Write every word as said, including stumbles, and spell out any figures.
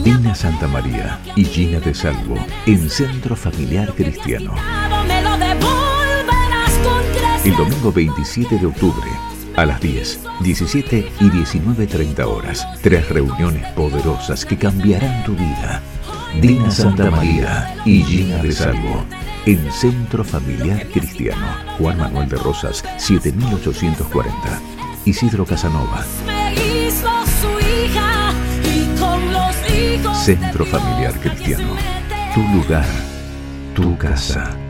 Dina Santa María y Gina de Salvo en Centro Familiar Cristiano. El domingo veintisiete de octubre, a las diez, diecisiete y diecinueve treinta horas. Tres reuniones poderosas que cambiarán tu vida. Dina Santa María y Gina de Salvo en Centro Familiar Cristiano. Juan Manuel de Rosas, siete mil ochocientos cuarenta. Isidro Casanova. Centro Familiar Cristiano. Tu lugar, tu casa.